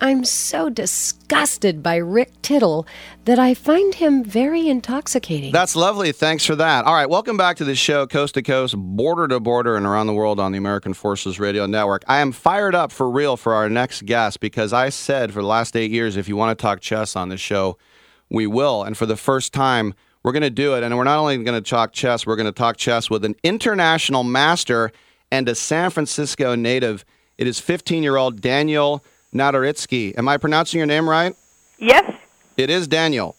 I'm so disgusted by Rick Tittle that I find him very intoxicating. That's lovely. Thanks for that. All right, welcome back to the show, Coast to Coast, Border to Border, and around the world on the American Forces Radio Network. I am fired up for real for our next guest because I said for the last 8 years, if you want to talk chess on this show, we will. And for the first time, we're going to do it. And we're not only going to talk chess, we're going to talk chess with an international master and a San Francisco native. It is 15-year-old Daniel Nadaritsky. Am I pronouncing your name right? Yes. It is Daniel.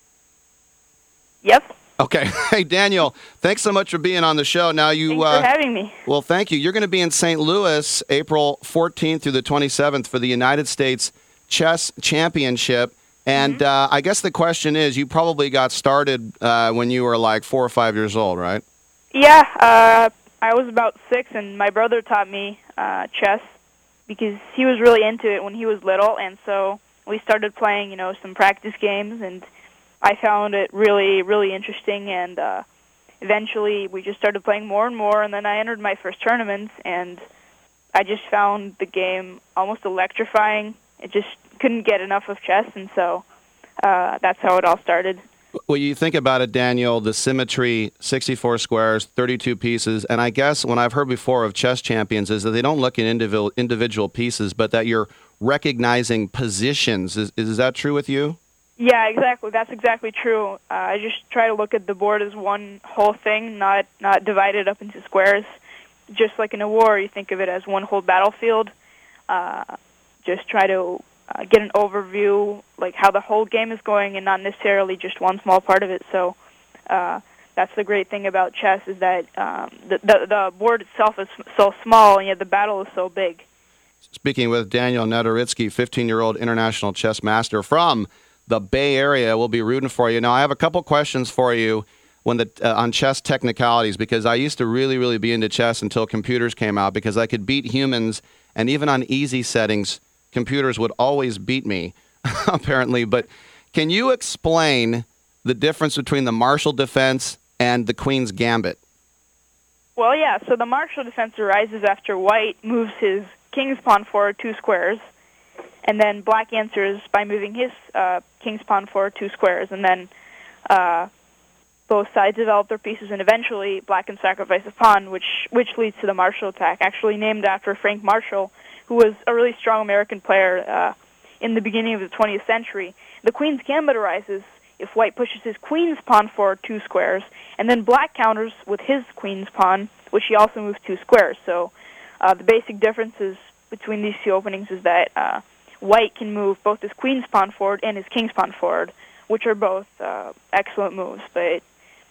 Yep. Okay. Hey, Daniel, thanks so much for being on the show. Now Thanks for having me. Well, thank you. You're going to be in St. Louis April 14th through the 27th for the United States Chess Championship. And I guess the question is, you probably got started when you were like 4 or 5 years old, right? Yeah. I was about 6, and my brother taught me chess because he was really into it when he was little, and so we started playing, some practice games, and I found it really, really interesting, and eventually we just started playing more and more, and then I entered my first tournaments, and I just found the game almost electrifying. It just couldn't get enough of chess, and so that's how it all started. Well, you think about it, Daniel, the symmetry, 64 squares, 32 pieces, and I guess what I've heard before of chess champions is that they don't look at individual pieces, but that you're recognizing positions. Is that true with you? Yeah, exactly. That's exactly true. I just try to look at the board as one whole thing, not divided up into squares. Just like in a war, you think of it as one whole battlefield. Just try to get an overview, like how the whole game is going, and not necessarily just one small part of it. So that's the great thing about chess is that the board itself is so small, and yet the battle is so big. Speaking with Daniel Nadaritsky, 15-year-old international chess master from the Bay Area. We'll be rooting for you. Now, I have a couple questions for you on chess technicalities, because I used to really, really be into chess until computers came out, because I could beat humans, and even on easy settings, computers would always beat me, apparently. But can you explain the difference between the Marshall defense and the Queen's Gambit? Well, yeah. So the Marshall defense arises after White moves his king's pawn forward 2 squares, and then Black answers by moving his king's pawn forward 2 squares, and then both sides develop their pieces, and eventually Black can sacrifice a pawn, which leads to the Marshall attack, actually named after Frank Marshall, who was a really strong American player in the beginning of the 20th century. The Queen's Gambit arises if White pushes his queen's pawn forward 2 squares, and then Black counters with his queen's pawn, which he also moves 2 squares. So the basic differences between these two openings is that White can move both his queen's pawn forward and his king's pawn forward, which are both excellent moves. But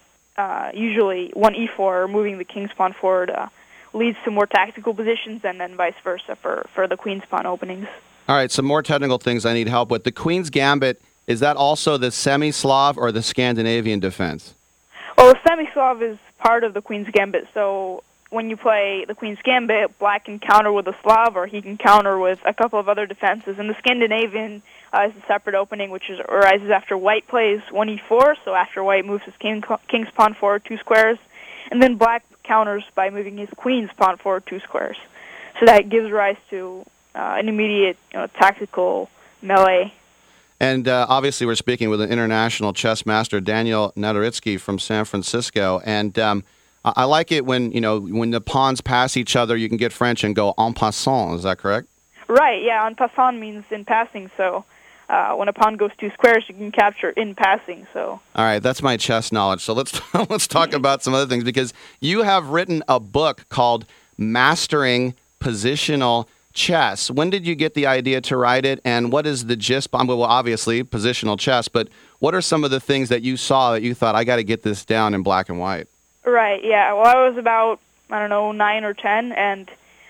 usually 1e4, moving the king's pawn forward, leads to more tactical positions, and then vice versa for the queen's pawn openings. All right, some more technical things I need help with. The Queen's Gambit, is that also the semi-Slav or the Scandinavian defense? Well, the semi-Slav is part of the Queen's Gambit, so when you play the Queen's Gambit, Black can counter with a Slav, or he can counter with a couple of other defenses. And the Scandinavian is a separate opening, which arises after White plays 1e4, so after White moves his king's pawn forward 2 squares, and then Black counters by moving his queen's pawn forward 2 squares. So that gives rise to an immediate tactical melee. And obviously we're speaking with an international chess master, Daniel Nadaritsky from San Francisco. And I like it when the pawns pass each other, you can get French and go en passant. Is that correct? Right, yeah. En passant means in passing. So when a pawn goes 2 squares, you can capture in passing. So. All right, that's my chess knowledge. So let's talk about some other things, because you have written a book called Mastering Positional Chess. When did you get the idea to write it, and what is the gist? Well, obviously, positional chess, but what are some of the things that you saw that you thought, I got to get this down in black and white? Right, yeah. Well, I was about, 9 or 10, and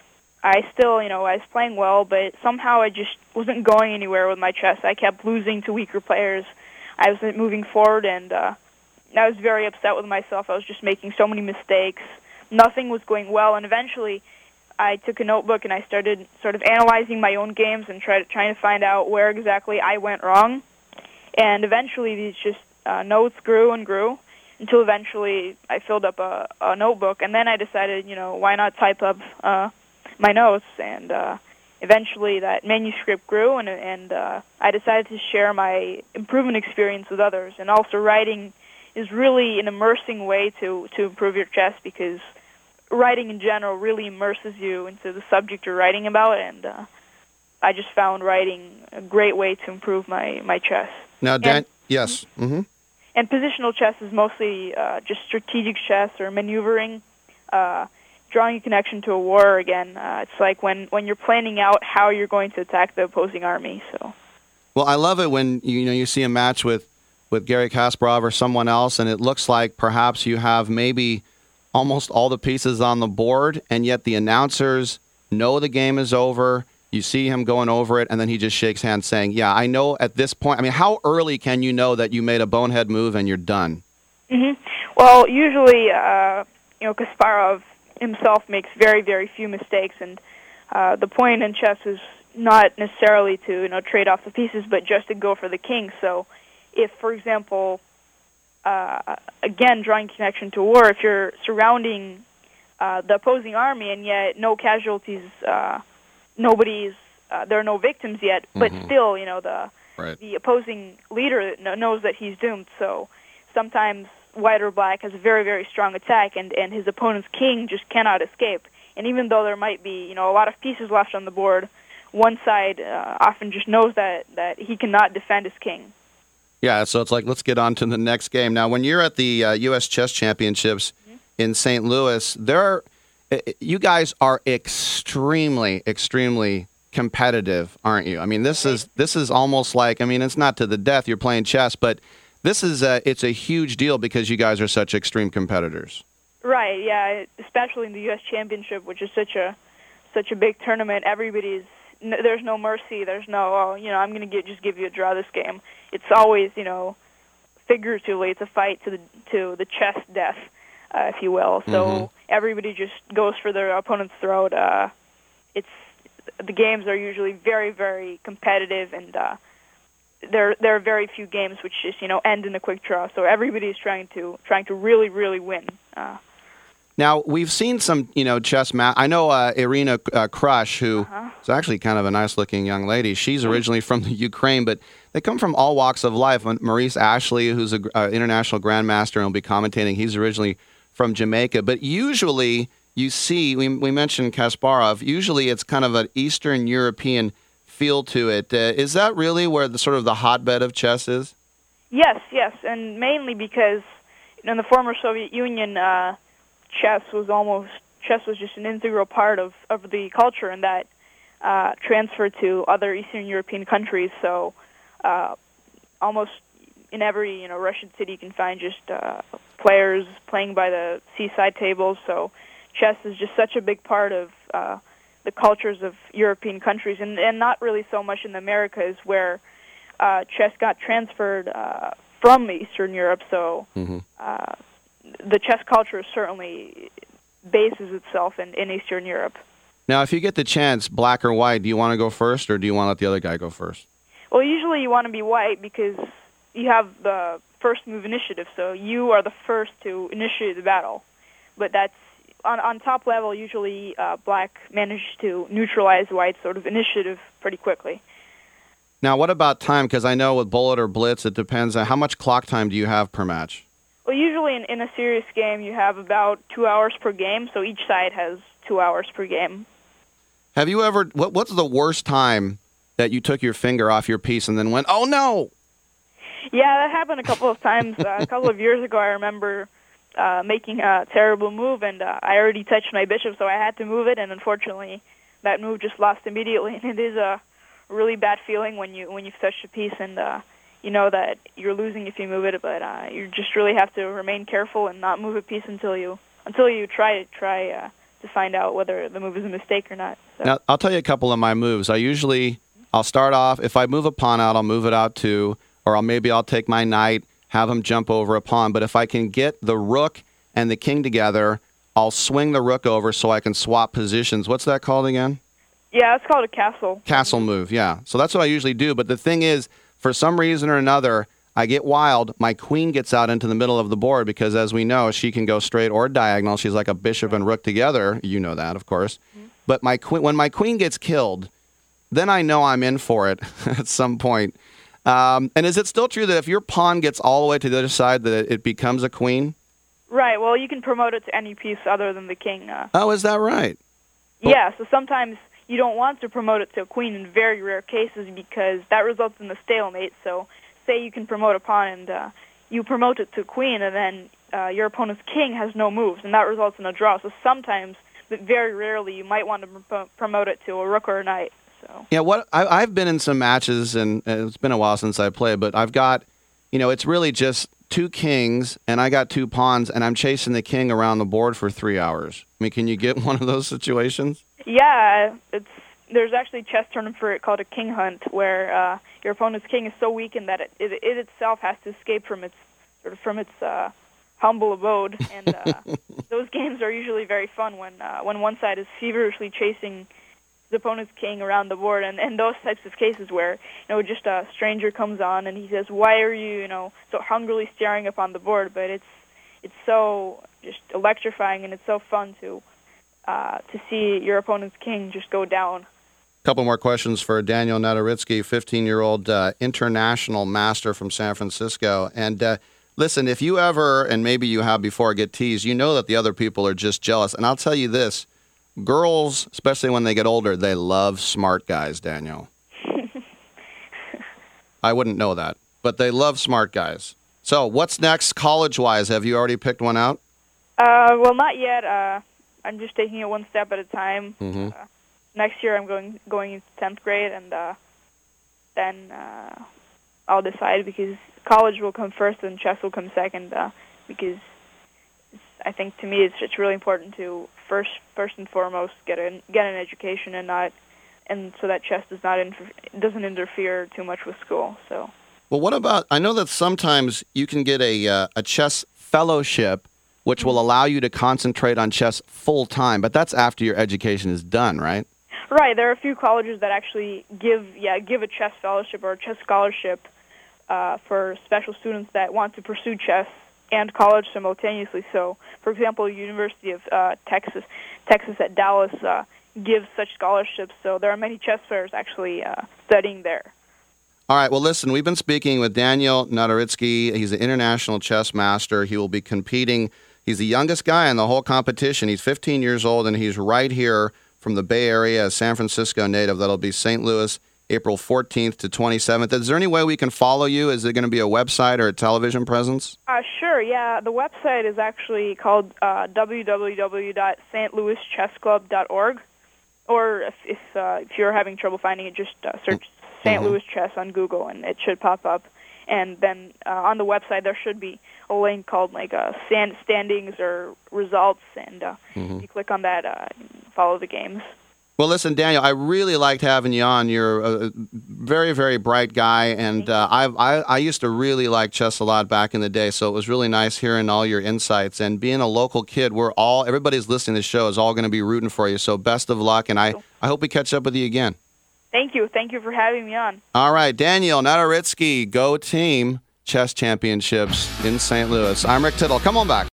I still, I was playing well, but somehow I just wasn't going anywhere with my chess. I kept losing to weaker players. I wasn't moving forward, and I was very upset with myself. I was just making so many mistakes. Nothing was going well, and eventually I took a notebook and I started sort of analyzing my own games and trying to find out where exactly I went wrong. And eventually these just notes grew and grew until eventually I filled up a notebook. And then I decided, why not type up my notes? And eventually that manuscript grew, and I decided to share my improvement experience with others. And also writing is really an immersing way to improve your chess, because writing in general really immerses you into the subject you're writing about, and I just found writing a great way to improve my chess. Now, Dan, yes. Mm-hmm. And positional chess is mostly just strategic chess or maneuvering, drawing a connection to a war again. It's like when you're planning out how you're going to attack the opposing army. So, well, I love it when you see a match with Garry Kasparov or someone else, and it looks like perhaps you have maybe almost all the pieces on the board, and yet the announcers know the game is over. You see him going over it, and then he just shakes hands saying, yeah, I know at this point. I mean, how early can you know that you made a bonehead move and you're done? Mm-hmm. Well, usually, Kasparov himself makes very, very few mistakes, and the point in chess is not necessarily to trade off the pieces, but just to go for the king. So if, for example, again, drawing connection to war, if you're surrounding the opposing army and yet no casualties, there are no victims yet, but still, the opposing leader knows that he's doomed. So sometimes white or black has a very, very strong attack, and his opponent's king just cannot escape. And even though there might be, a lot of pieces left on the board, one side often just knows that he cannot defend his king. Yeah, so it's like, let's get on to the next game. Now, when you're at the U.S. Chess Championships in St. Louis, you guys are extremely, extremely competitive, aren't you? I mean, this is almost like, it's not to the death you're playing chess, but this is it's a huge deal because you guys are such extreme competitors. Right, yeah, especially in the U.S. Championship, which is such a big tournament. There's no mercy. There's no, I'm going to just give you a draw this game. It's always, figuratively, it's a fight to the chess death, if you will. So everybody just goes for their opponent's throat. The games are usually very, very competitive, and there are very few games which just end in a quick draw. So everybody's trying to really, really win. Now, we've seen some, chess match. I know Irina Krush, who is actually kind of a nice-looking young lady. She's originally from the Ukraine, but they come from all walks of life. Maurice Ashley, who's an international grandmaster and will be commentating, he's originally from Jamaica. But usually, you see, we mentioned Kasparov, usually it's kind of an Eastern European feel to it. Is that really where the sort of the hotbed of chess is? Yes, and mainly because in the former Soviet Union, chess was just an integral part of the culture, and that transferred to other Eastern European countries. So almost in every Russian city you can find just players playing by the seaside tables. So chess is just such a big part of the cultures of European countries, and not really so much in the Americas, where chess got transferred from Eastern Europe. So the chess culture certainly bases itself in Eastern Europe. Now, if you get the chance, black or white, do you want to go first, or do you want to let the other guy go first? Well, usually you want to be white because you have the first move initiative, so you are the first to initiate the battle. But that's on top level, usually black managed to neutralize white's sort of initiative pretty quickly. Now, what about time? Because I know with bullet or blitz, it depends on how much clock time do you have per match? Well, usually in a serious game, you have about 2 hours per game, so each side has 2 hours per game. Have you ever, what's the worst time that you took your finger off your piece and then went, oh, no? Yeah, that happened a couple of times. A couple of years ago, I remember making a terrible move, and I already touched my bishop, so I had to move it, and unfortunately, that move just lost immediately, and it is a really bad feeling when you've touched a piece, and you know that you're losing if you move it, but you just really have to remain careful and not move a piece until you try to find out whether the move is a mistake or not. So. Now, I'll tell you a couple of my moves. I'll start off, if I move a pawn out, I'll move it out too, or I'll take my knight, have him jump over a pawn. But if I can get the rook and the king together, I'll swing the rook over so I can swap positions. What's that called again? Yeah, it's called a castle. Castle move, yeah. So that's what I usually do. But the thing is, for some reason or another, I get wild. My queen gets out into the middle of the board because, as we know, she can go straight or diagonal. She's like a bishop and rook together. You know that, of course. Mm-hmm. But when my queen gets killed, then I know I'm in for it at some point. And is it still true that if your pawn gets all the way to the other side, that it becomes a queen? Right. Well, you can promote it to any piece other than the king. Oh, is that right? Yeah. So sometimes you don't want to promote it to a queen in very rare cases because that results in a stalemate. So, say you can promote a pawn and you promote it to queen, and then your opponent's king has no moves, and that results in a draw. So sometimes, but very rarely, you might want to promote it to a rook or a knight. So. Yeah, I've been in some matches, and it's been a while since I played, but I've got, it's really just two kings, and I got two pawns, and I'm chasing the king around the board for 3 hours. I mean, can you get one of those situations? Yeah, there's actually a chess tournament for it called a king hunt, where your opponent's king is so weakened that it itself has to escape from its humble abode, and those games are usually very fun when one side is feverishly chasing the opponent's king around the board, and those types of cases where just a stranger comes on and he says, "Why are you so hungrily staring up on the board?" But it's so just electrifying, and it's so fun to see your opponent's king just go down. Couple more questions for Daniel Nadoritsky, 15-year-old international master from San Francisco. And listen, if you ever, and maybe you have before, get teased, you know that the other people are just jealous. And I'll tell you this, girls, especially when they get older, they love smart guys, Daniel. I wouldn't know that, but they love smart guys. So what's next college-wise? Have you already picked one out? Well, not yet. I'm just taking it one step at a time. Mm-hmm. Next year I'm going into 10th grade, and then I'll decide, because college will come first and chess will come second, because I think to me it's really important to first and foremost get an education and so that chess doesn't interfere too much with school. So. Well, what about, I know that sometimes you can get a chess fellowship, which will allow you to concentrate on chess full time, but that's after your education is done, right? Right. There are a few colleges that actually give a chess fellowship or a chess scholarship for special students that want to pursue chess and college simultaneously. So, for example, University of Texas at Dallas gives such scholarships. So there are many chess players actually studying there. All right. Well, listen, we've been speaking with Daniel Nadoritsky. He's an international chess master. He will be competing. He's the youngest guy in the whole competition. He's 15 years old, and he's right here from the Bay Area, a San Francisco native. That'll be St. Louis, April 14th to 27th. Is there any way we can follow you? Is there going to be a website or a television presence? Sure, yeah. The website is actually called www.stlouischessclub.org. Or if you're having trouble finding it, just search St. Louis Chess on Google, and it should pop up. And then on the website there should be a link called standings or results, and you click on that, follow the games. Well, listen, Daniel, I really liked having you on. You're a very, very bright guy, and I used to really like chess a lot back in the day, so it was really nice hearing all your insights. And being a local kid, everybody's listening to the show is all going to be rooting for you, so best of luck, and I hope we catch up with you again. Thank you. Thank you for having me on. All right, Daniel Nadoritsky, go team, chess championships in St. Louis. I'm Rick Tittle. Come on back.